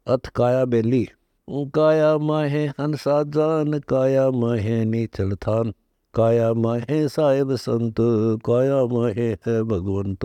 ਅਥ ਕਾਇਆ ਬੇਲੀ। ਕਾਇਆ ਮਾਹੇ ਹੰਸਾ ਜਾਨ, ਕਾਇਆ ਮਾਹੇ ਨੀਚਲ ਥਾਨ, ਕਾਇਆ ਮਾਹੇ ਸਾਹਿਬ ਸੰਤ, ਕਾਇਆ ਮਾਹੇ ਹੈ ਭਗਵੰਤ।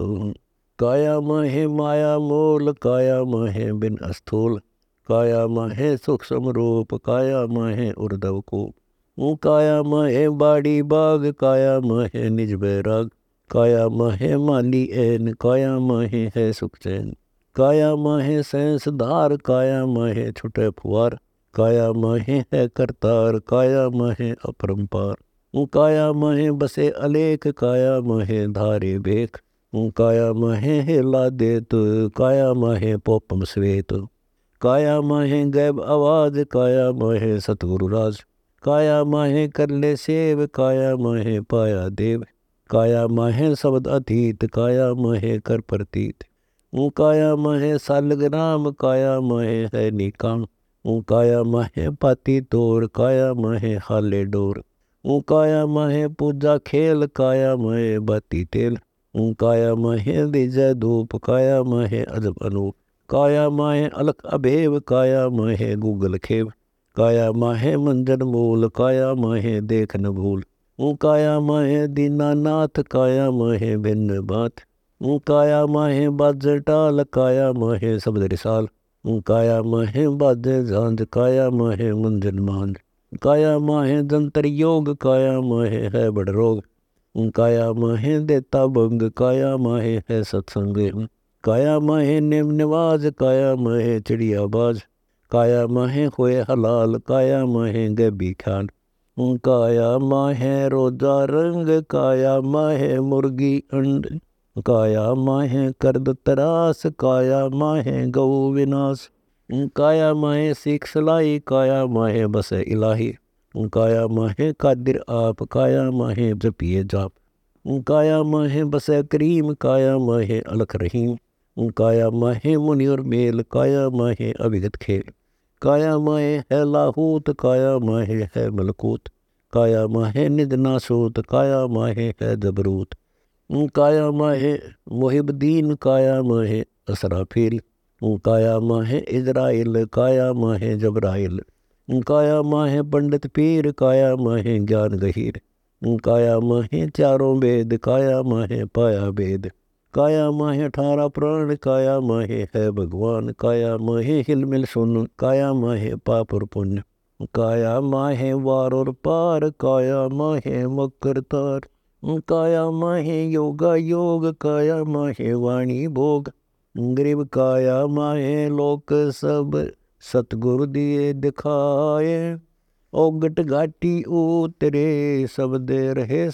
ਕਾਇਆ ਮਾਹੇ ਮਾਇਆ ਮੋਲ, ਕਾਇਆ ਮਾਹੇ ਬਿਨ ਅਸਥੂਲ, ਕਾਇਆ ਮਾਹੇ ਸੁਖ ਸਮਰੂਪ, ਕਾਇਆ ਮਾਹੇ ਉਰਦਵ ਕੋ। ਕਾਇਆ ਮਾਹੇ ਬਾੜੀ ਬਾਗ, ਕਾਇਆ ਮਾਹੇ ਨਿਜ ਬੈਰਾਗ, ਕਾਇਆ ਮਾਹੇ ਮਾਲੀ ਐਨ, ਕਾਇਆ ਮਾਹੇ ਹੈ ਸੁਖ ਚੈਨ। ਕਾਇਆ ਮਾਹੇ ਸੈਂਸ ਧਾਰ, ਕਾਇਆ ਮਾਹੇ ਛੁਟੇ ਫੁਆਰ, ਕਾਇਆ ਮਾਹੇ ਹੈ ਕਰਤਾਰ, ਕਾਇਆ ਮਾਹੇ ਅਪਰੰਪਾਰ। ਕਾਇਆ ਮਾਹੇ ਬਸੇ ਅਲੇਖ, ਕਾਇਆ ਮਾਹੇ ਧਾਰੇ ਬੇਖ, ਕਾਇਆ ਮਾਹੇ ਹੇਲਾ ਦੇਤ, ਕਾਇਆ ਮਾਹੇ ਪੋਪਮ ਸਵੇਤ। ਕਾਇਆ ਮਾਹੇ ਗੈਬ ਆਵਾਜ਼, ਕਾਇਆ ਮਾਹੇ ਸਤਿਗੁਰੂ ਰਾਜ, ਕਾਇਆ ਮਾਹੇ ਕਰਲੇ ਸੇਵ, ਕਾਇਆ ਮਾਹੇ ਪਾਇਆ ਦੇਵ। ਕਾਇਆ ਮਾਹੇ ਸ਼ਬਦ ਅਤੀਤ, ਕਾਇਆ ਮਾਹੇ ਕਰ ਪ੍ਰਤੀਤ। ਕਾਇਆ ਮਾਹੇ ਸਾਲਗ ਰਾਮ, ਕਾਇਆ ਮਾਹੇ ਹੈ ਨੀਕਾਮ, ਕਾਇਆ ਮਾਹੇ ਪਾਤੀ ਤੋਰ, ਕਾਇਆ ਮਾਹੇ ਹਾਲੇ ਡੋਰ। ਕਾਇਆ ਮਾਹੇ ਪੂਜਾ ਖੇਲ, ਕਾਇਆ ਮਾਹੇ ਬਾਤੀ ਤੇਲ, ਕਾਇਆ ਮਾਹੇ ਦੀਜੈ ਧੂਪ, ਕਾਇਆ ਮਾਹੇ ਅਜਬ ਅਨੂਪ। ਕਾਇਆ ਮਾਹੇ ਅਲਖ ਅਭੇਵ, ਕਾਇਆ ਮਾਹੇ ਗੂਗਲ ਖੇਵ, ਕਾਇਆ ਮਾਹੇ ਮੰਜਨ ਮੂਲ, ਕਾਇਆ ਮਾਹੇ ਦੇਖ ਨ ਭੂਲ। ਕਾਇਆ ਮਾਹੇ ਦੀਨਾਨਾਥ, ਕਾਇਆ ਮਾਹੇ ਬਿਨ ਬਾਤ, ਕਾਇਆ ਮਾਹੇ ਬਾਜੇ ਟਾਲ, ਕਾਇਆ ਮਾਹੇ ਸ਼ਬਦ ਰਿਸਾਲ। ਕਾਇਆ ਮਾਹੇ ਬਾਜੇ ਝਾਂਝ, ਕਾਇਆ ਮਾਹੇ ਮੰਜਨ ਮਾਂਝ। ਕਾਇਆ ਮਾਹੇ ਜੰਤਰ ਯੋਗ, ਕਾਇਆ ਮਾਹੇ ਹੈ ਬੜ ਰੋਗ। ਕਾਇਆ ਮਾਹੇ ਦੇਤਾ ਭੰਗ, ਕਾਇਆ ਮਾਹੇ ਹੈ ਸਤਸੰਗ। ਕਾਇਆ ਮਾਹੇ ਨਿਮ ਨਿਵਾਜ, ਕਾਇਆ ਮਾਹੇ ਚਿੜੀਆ ਬਾਜ। ਕਾਇਆ ਮਾਹੇ ਹੋਏ ਹਲਾਲ, ਕਾਇਆ ਮਾਹੇ ਗੈਬੀ ਖਾਨ। ਕਾਇਆ ਮਾਹੇ ਰੋਜ਼ਾ ਰੰਗ, ਕਾਇਆ ਮਾਹੇ ਮੁਰਗੀ ਅੰਡ। ਕਾਇਆ ਮਾਹੇ ਕਰਦ ਤਰਾਸ, ਕਾਇਆ ਮਾਹੇ ਗਊ ਵਿਨਾਸ਼। ਕਾਇਆ ਮਾਹੇ ਸਿੱਖ ਸਲਾਈ, ਕਾਇਆ ਮਾਹੇ ਬਸੇ ਇਲਾਹੀ। ਕਾਇਆ ਮਾਹੇ ਕਾਦਰ ਆਪ, ਕਾਇਆ ਮਾਹੇ ਜਪੀਏ ਜਾਪ। ਕਾਇਆ ਮਾਹੇ ਬਸੇ ਕਰੀਮ, ਕਾਇਆ ਮਾਹੇ ਅਲਖ ਰਹੀਮ। ਕਾਇਆ ਮਾਹੇ ਮੁਨਿਰ ਮੇਲ, ਕਾਇਆ ਮਾਹੇ ਅਭਿਗਤ ਖੇਲ। ਕਾਇਆ ਮਾਹੇ ਹੈ ਲਾਹੂਤ, ਕਾਇਆ ਮਾਹੇ ਹੈ ਮਲਕੂਤ। ਕਾਇਆ ਮਾਹੇ ਨਿਦ ਨਾਸੂਤ, ਕਾਇਆ ਮਾਹੇ ਹੈ ਜਬਰੂਤ। ਕਾਇਆ ਮਾਹੇ ਮੁਹਿਬਦੀਨ, ਕਾਇਆ ਮਾਹੇ ਅਸਰਾਫੀਲ। ਕਾਇਆ ਮਾਹੇ ਇਜ਼ਰਾਈਲ, ਕਾਇਆ ਮਾਹੇ ਜਬਰਾਈਲ। ਕਾਇਆ ਮਾਹੇ ਪੰਡਿਤ ਪੀਰ, ਕਾਇਆ ਮਾਹੇ ਗਿਆਨ ਗਹੀਰ। ਕਾਇਆ ਮਾਹੇ ਚਾਰੋਂ ਵੇਦ, ਕਾਇਆ ਮਾਹੇ ਪਾਇਆ ਵੇਦ। ਕਾਇਆ ਮਾਹੇ 18 ਪ੍ਰਾਣ, ਕਾਇਆ ਮਾਹੇ ਹੈ ਭਗਵਾਨ। ਕਾਇਆ ਮਾਹੇ ਹਿਲ ਮਿਲ ਸੁਨ, ਕਾਇਆ ਮਾਹੇ ਪਾਪ ਔਰ ਪੁੰਨ। ਕਾਇਆ ਮਾਹੇ ਵਾਰ ਔਰ ਪਾਰ, ਕਾਇਆ ਮਾਹੇ ਮਕਰ ਤਾਰ। ਕਾਇਆ ਮਾਹੇ ਯੋਗਾ ਯੋਗ, ਕਾਇਆ ਮਾਹੇ ਵਾਣੀ ਭੋਗ। ਗਰੀਬ ਕਾਇਆ ਮਾਹੇ ਲੋਕ ਸਭ, ਸਤਿਗੁਰ ਦੀਏ ਦਿਖਾਏ। ਔਗਟ ਘਾਟੀ ਉਤਰੇ, ਸਭ ਦੇ ਰਹੇ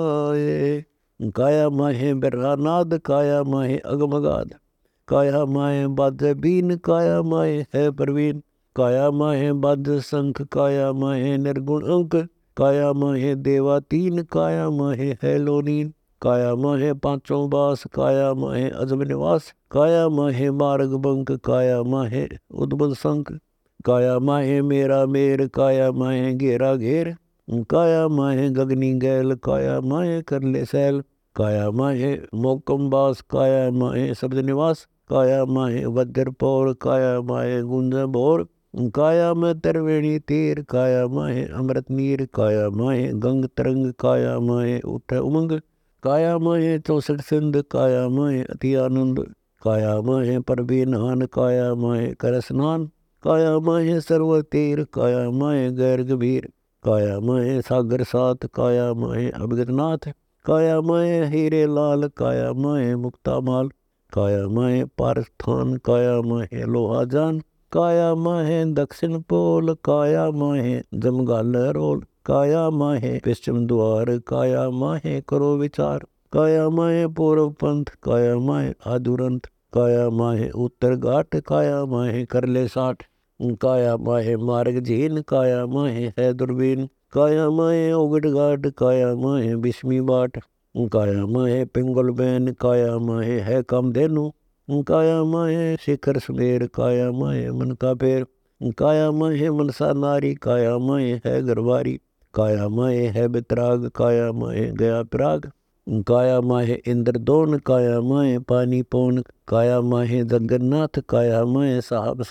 ਸਮਾਏ। ਕਾਇਆ ਮਾਹੇ ਬਿਰਹਾਨਾਦ, ਕਾਇਆ ਮਾਹੇ ਅਗਮਗਾਦ। ਕਾਇਆ ਮਾਹੇ ਬਾਜੇ ਬੀਨ, ਕਾਇਆ ਮਾਹੇ ਹੈ ਪ੍ਰਵੀਨ। ਕਾਇਆ ਮਾਹੇ ਬਾਜ ਸੰਖ, ਕਾਇਆ ਮਾਹੇ ਨਿਰਗੁਣ ਅੰਕ। ਕਾਇਆ ਮਾਹੇ ਦੇਵਾ ਤੀਨ, ਕਾਇਆ ਮਾਹੇ ਹੈ ਲੋਨੀਨ। ਕਾਇਆ ਮਾਹੇ ਪਾਂਚੋਂ ਬਾਸ, ਕਾਇਆ ਮਾਹੇ ਅਜਬ ਨਿਵਾਸ। ਕਾਇਆ ਮਾਹੇ ਮਾਰਗ ਬੰਕ, ਕਾਇਆ ਮਾਹੇ ਉਦਬਲ ਸੰਕ। ਕਾਇਆ ਮਾਹੇ ਮੇਰਾ ਮੇਰ, ਕਾਇਆ ਮਾਹੇ ਘੇਰਾ ਘੇਰ। ਕਾਇਆ ਮਾਹੇ ਗਗਨੀ ਗੈਲ, ਕਾਇਆ ਮਾਹੇ ਕਰਲੇ ਸੈਲ। ਕਾਇਆ ਮਾਹੇ ਮੋਕਮ ਬਾਸ, ਕਾਇਆ ਮਾਹੇ ਸ਼ਬਦ ਨਿਵਾਸ। ਕਾਇਆ ਮਾਹੇ ਵਜਰ ਪੌਰ, ਕਾਇਆ ਮਾਹੇ ਗੁੰਜ ਭੋਰ। ਕਾਇਆ ਮੈਂ ਤਰਵੇਣੀ ਤੀਰ, ਕਾਇਆ ਮਾਹੇ ਅੰਮ੍ਰਿਤ ਨੀਰ। ਕਾਇਆ ਮਾਹੇ ਗੰਗ ਤਰੰਗ, ਕਾਇਆ ਮਾਹੇ ਉਠੈ ਉਮੰਗ। ਕਾਇਆ ਮਾਹੇ 64 ਸਿੰਧ, ਕਾਇਆ ਮਾਹੇ ਅਤੀ ਆਨੰਦ। ਕਾਇਆ ਮਾਹੇ ਪਰਬੀ ਨਾਨ, ਕਾਇਆ ਮਾਹੇ ਕਰ ਸਨਾਨ। ਕਾਇਆ ਮਾਹੇ ਸਰਵਰ ਤੀਰ, ਕਾਇਆ ਮਾਹੇ ਗੈਰ ਗੰਭੀਰ। ਕਾਇਆ ਮਾਹੇ ਸਾਗਰ ਸਾਤ, ਕਾਇਆ ਮਾਹੇ ਅਭਿਗਤ ਨਾਥ। ਕਾਇਆ ਮਾਹੇ ਹੀਰੇ ਲਾਲ, ਕਾਇਆ ਮਾਹੇ ਮੁਕਤਾ ਮਾਲ। ਕਾਇਆ ਮਾਹੇ ਪਾਰਸਥਾਨ, ਕਾਇਆ ਮਾਹੇ ਲੋਹਾ ਜਾਨ। ਕਾਇਆ ਮਾਹੇ ਦਕਸ਼ਿਨ ਪੋਲ, ਕਾਇਆ ਮਾਹੇ ਜਮਗਲ ਰੋਲ। ਕਾਇਆ ਮਾਹੇ ਪશ્ਚਿਮ ਦੁਆਰ, ਕਾਇਆ ਮਾਹੇ ਕਰੋ ਵਿਚਾਰ। ਕਾਇਆ ਮਾਹੇ ਪੂਰਵ ਪੰਥ, ਕਾਇਆ ਮਾਹੇ ਆਦੁਰੰਤ। ਕਾਇਆ ਮਾਹੇ ਉੱਤਰ ਘਾਟ, ਕਾਇਆ ਮਾਹੇ ਕਰਲੇ ਸਾਠ। ਕਾਇਆ ਮਾਹੇ ਮਾਰਗ ਜੀਨ, ਕਾਇਆ ਮਾਹੇ ਹੈ ਦੁਰਬੀਨ। ਕਾਇਆ ਮਾਹੇ ਔਗਟ ਘਾਟ, ਕਾਇਆ ਮਾਹੇ ਬਿਸਮੀ ਬਾਟ। ਕਾਇਆ ਮਾਹੇ ਪਿੰਗਲ ਬੈਨ, ਕਾਇਆ ਮਾਹੇ ਹੈ ਕਾਮਧੇਨੂ। ਕਾਇਆ ਮਾਹੇ ਸਿਖਰ ਸਮੇਰ, ਕਾਇਆ ਮਾਹੇ ਮਨ ਕਾ ਪੇਰ। ਕਾਇਆ ਮਾਹੇ ਮਨਸਾ ਨਾਰੀ, ਕਾਇਆ ਮਾਹੇ ਹੈ ਗਰਵਾਰੀ। ਕਾਇਆ ਮਾਹੇ ਹੈ ਬਿਤਰਾਗ, ਕਾਇਆ ਮਾਹੇ ਗਿਆ ਪ੍ਰਾਗ। ਕਾਇਆ ਮਾਹੇ ਇੰਦਰ ਦੋਨ, ਕਾਇਆ ਮਾਹੇ ਪਾਨੀ ਪੌਨ। ਕਾਇਆ ਮਾਹੇ ਜਗन्नाथ, ਕਾਇਆ ਮਾਹੇ ਸਾਹਿਬ ਸਾਥ।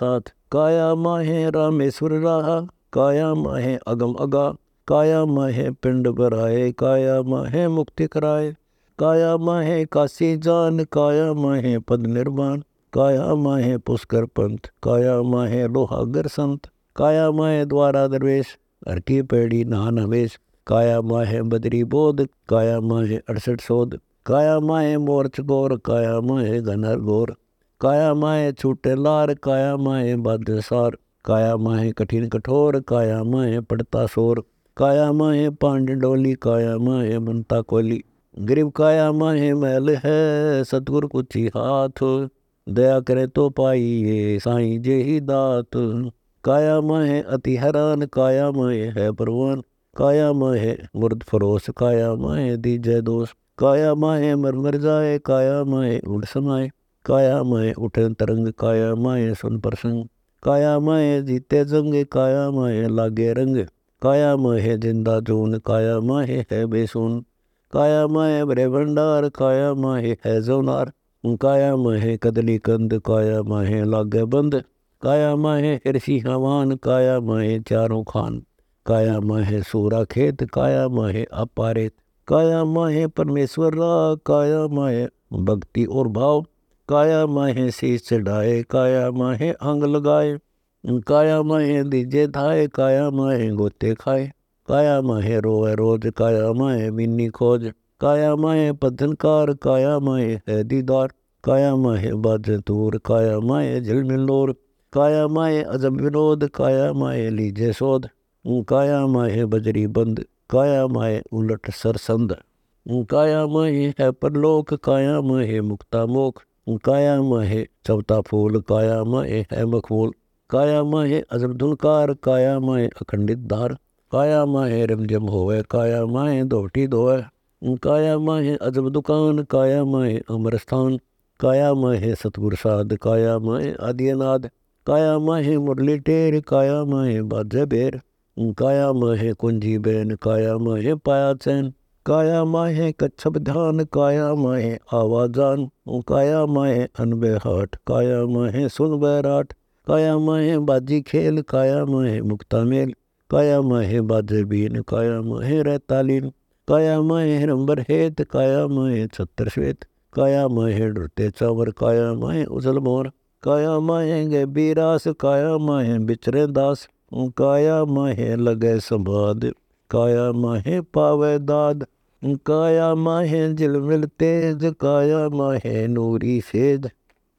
काया माहे रामेश्वर राहा, काया माहे अगम अगा, काया माहे पिंड बराए, काया माहे मुक्ति कराए, काया माहे काशी जान, काया माहे पद निर्वाण, काया माहे पुष्कर पंथ, काया माहे लोहागर संत, काया माहे द्वारा दरवेश, हर की पेड़ी नान हवेश, काया माहे बदरी बोध, काया माहे 68 सोध, काया माहे मोर्च गौर, काया माहे घनर गौर, काया माहे छूटे लार, काया माहे बाध्य सार, काया माहे कठिन कठोर, काया माहे पड़ता शोर, काया माहे पांड डोली, काया माहे मनता कोली, गरीब काया माहे मैल है, सतगुर कुची हाथ, दया करे तो पाइए साईं जे ही दात, काया माहे अति हैरान, काया माहे है परवान, काया माहे मुर्द फरोस, काया माहे दीजय दोष, काया माहे मर मर जाए, काया माहे उड़ समाए, काया माहे उठे तरंग, काया माहे सुन प्रसंग, काया माहे जीते जंग, काया माहे लागे रंग, काया माहे जिंदा जून, काया माहे है बेसुन, काया माहे भरे भंडार, काया माहे है जोनार, काया माहे कदली कंद, काया माहे लागे बंद, काया माहे हिरसी हवान, काया माहे चारों खान, काया माहे सूरा खेत, काया माहे अपारेत, काया माहे परमेश्वर रा, काया माहे भक्ति और भाव, काया माहे शीश चढ़ाए, काया माहे अंग लगाए, काया माहे दीजे धाए, काया माहे गोते खाए, काया माहे रोए रोज, काया माहे मिन्नी खोज, काया माहे पद्धनकार, काया माहे है दीदार, काया माहे बाज तूर, काया माहे झिलमिलोर, काया माहे अजब विनोद, काया माहे लीजे शोध, काया माहे बजरी बंद, काया माहे उलट सरसंद, काया माहे है परलोक, काया माहे मुक्ता मोख, काया माहे चवता फूल, काया माहे है मखमूल, काया माहे अजब धुनकार, काया माहे अखंडित धार, काया माहे रिमझिम होवे, काया माहे दोहटी धोवे, काया माहे अजब दुकान, काया माहे अमर स्थान, काया माहे सतगुर साध, काया माहे आदिनाद, काया माहे मुरली टेर, काया माहे बाजे बेर, काया माहे कुंजी बैन, काया माहे पाया चैन, काया माहे कच्छप ध्यान, काया माहे आवाजान, काया माहे अनबे हाट, काया माहे सुन बैराट, काया माहे बाजी खेल, काया माहे मुक्ता मेल, काया माहे बाजे बीन, काया माहे रहतालीन, काया माहे हिरंबर हेत, काया माहे छत्र श्वेत, काया माहे डरते चावर, काया माहे उजल मोर, काया माहे गे बीरास, काया माहे बिचरे दास, काया माहे लगे संबाद, काया माहे पावे दाद, काया माहे झिलमिल तेज, काया माहे नूरी सेज,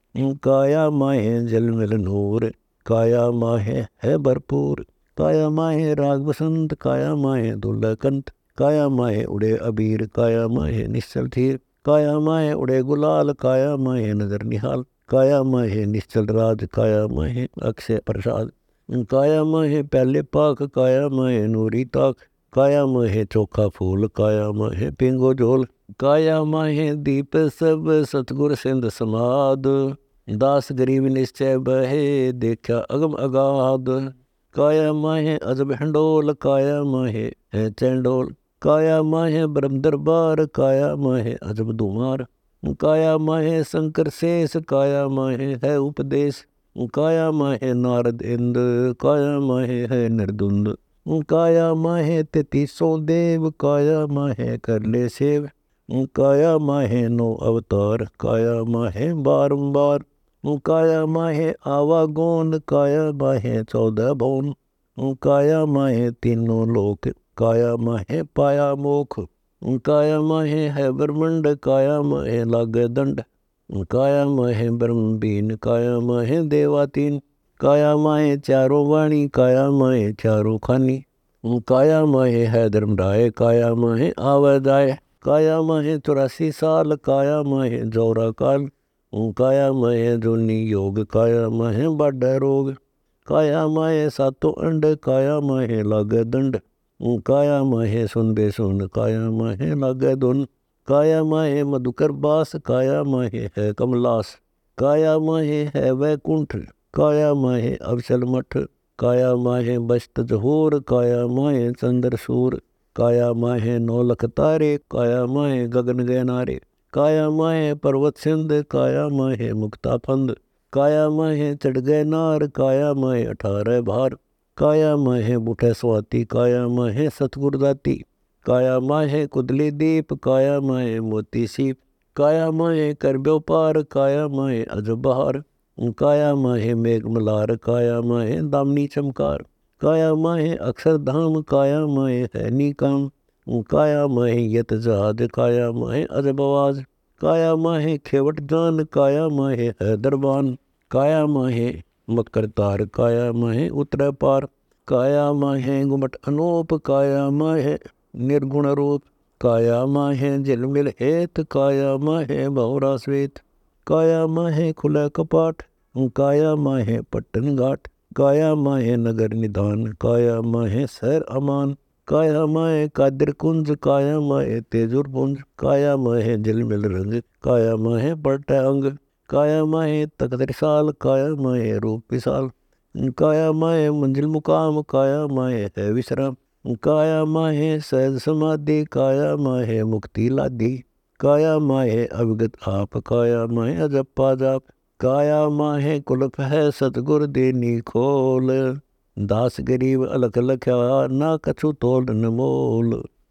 काया माहे झिलमिल नूर, काया माहे है भरपूर, काया माहे राग बसंत, काया माहे दुल्लकंत, काया माहे उड़े अबीर, काया माहे निश्चल थीर, काया माहे उड़े गुलाल, काया माहे नजर निहाल, काया माहे निश्चल राज, काया माहे अक्षय प्रसाद, काया माहे पहले पाक, काया माहे नूरी ताक, काया माहे चोखा फूल, काया माहे पिंगो झोल, काया माहे दीप सब सतगुर सिंध समाद, दास गरीब निश्चय बहे, देखा अगम अगाध, काया माहे अजब हंडोल, काया माहे है चंडोल, काया माहे ब्रह्म दरबार, काया माहे अजब धुमार, काया माहे शंकर शेष, काया माहे है उपदेश, काया माहे नारद इंद्र, काया माहे है निर्दुंद, काया माहे 33 देव, काया माहे कर ले सेव, काया माहे 9 अवतार, काया माहे बारंबार, काया माहे आवागौन, काया माहे 14 भवन, काया माहे तीनों लोक, काया माहे पाया मोख, काया माहे है ब्रह्मंड, काया माहे लागे दंड, काया माहे ब्रह्म बीन, काया माहे देवातीन, काया माहे चारों वाणी, काया माहे चारों खानी, काया माहे है धर्मराय, काया माहे आवे जाए, काया माहे 84 साल, काया माहे जौरा काल, काया माहे जोनी योग, काया माहे बाढ़ रोग, काया माहे सातों अंड, काया माहे लागे दंड, काया माहे सुन बेसुन, काया माहे लागे धुन, काया माहे मधुकर बास, काया माहे है कमलास, काया माहे है वैकुंठ, काया माहे अवसल मठ, काया माहे बस्त जहोर, काया माहे चंद्र सूर, काया माहे 9 लख तारे, काया माहे गगन गहनारे, काया माहे पर्वत सिंध, काया माहे मुक्ता फंद, ਕਾਇਆ ਮਾਹੇ ਚੜ ਗਏ ਨਾਰ, ਕਾਇਆ ਮਾਹੇ 18 ਭਾਰ, ਕਾਇਆ ਮਾਹੇ ਬੁਠੇ ਸੁਆਤੀ, ਕਾਇਆ ਮਾਹੇ ਸਤਿਗੁਰ ਦਾਤੀ, ਕਾਇਆ ਮਾਹੇ ਕੁਦਲੀ ਦੀਪ, ਕਾਇਆ ਮਾਹੇ ਮੋਤੀ ਸੀਪ, ਕਾਇਆ ਮਾਹੇ ਕਰ ਬਿਓ ਪਾਰ, ਕਾਇਆ ਮਾਹੇ ਅਜਬ ਬਹਾਰ, ਕਾਇਆ ਮਾਹੇ ਮੇਘ ਮਲਾਰ, ਕਾਇਆ ਮਾਹੇ ਦਾਮਨੀ ਚਮਕਾਰ, ਕਾਇਆ ਮਾਹੇ ਅਕਸਰ ਧਾਮ, ਕਾਇਆ ਮਾਹੇ ਹੈ ਨੀ ਕਾਮ, ਕਾਇਆ ਮਾਹੇ ਯਤ ਜਹਾਜ, ਕਾਇਆ ਮਾਹੇ ਅਜਬ ਆਵਾਜ਼, ਕਾਇਆ ਮਾਹੇ ਖੇਵਟ ਜਾਨ, ਕਾਇਆ ਮਾਹੇ ਹੈ ਦਰਬਾਨ, ਕਾਇਆ ਮਾਹੇ ਮਕਰ ਤਾਰ, ਕਾਇਆ ਮਾਹੇ ਉਤਰੈ ਪਾਰ, ਕਾਇਆ ਮਾਹੇ ਗੁਮਟ ਅਨੂਪ, ਕਾਇਆ ਮਾਹੇ ਨਿਰਗੁਣ ਰੂਪ, ਕਾਇਆ ਮਾਹੇ ਜਿਲ ਮਿਲ ਹੇਤ, ਕਾਇਆ ਮਾਹੇ ਬਹੁਰਾ ਸਵੇਤ, ਕਾਇਆ ਮਾਹੇ ਖੁਲੈ ਕਪਾਟ, ਕਾਇਆ ਮਾਹੇ ਪੱਟਨ ਘਾਟ, ਕਾਇਆ ਮਾਹੇ ਨਗਰ ਨਿਧਾਨ, ਕਾਇਆ ਮਾਹੇ ਸਹਿਰ ਅਮਾਨ, ਕਾਇਆ ਮਾਹੇ ਕਾਦਰ ਕੁੰਜ, ਕਾਇਆ ਮਾਹੇ ਤੇਜੁਰ ਪੁੰਜ, ਕਾਇਆ ਮਾਹੇ ਜਿਲ ਮਿਲ ਰੰਗ, ਕਾਇਆ ਮਾਹੇ ਪਲਟੈ ਅੰਗ, ਕਾਇਆ ਮਾਹੇ ਤਖਤ ਰਿਸਾਲ, ਕਾਇਆ ਮਾਹੇ ਰੂਪ ਵਿਸਾਲ, ਕਾਇਆ ਮਾਹੇ ਮੰਜ਼ਿਲ ਮੁਕਾਮ, ਕਾਇਆ ਮਾਹੇ ਹੈ ਵਿਸਰਾਮ, ਕਾਇਆ ਮਾਹੇ ਸਹਿਜ ਸਮਾਧੀ, ਕਾਇਆ ਮਾਹੇ ਮੁਕਤੀ ਲਾਧੀ, ਕਾਇਆ ਮਾਹੇ ਅਵਗਤ ਆਪ, ਕਾਇਆ ਮਾਹੇ ਅਜਬ ਪਾਜਾਪ, ਕਾਇਆ ਮਾਹੇ ਕੁਲਪ ਹੈ ਸਤਿਗੁਰ ਦੇਨੀ ਖੋਲ, ਦਾਸ ਗਰੀਬ ਅਲਖ ਲਖਿਆ, ਨਾ ਕਛੂ ਤੋਲ ਨ ਮੋਲ।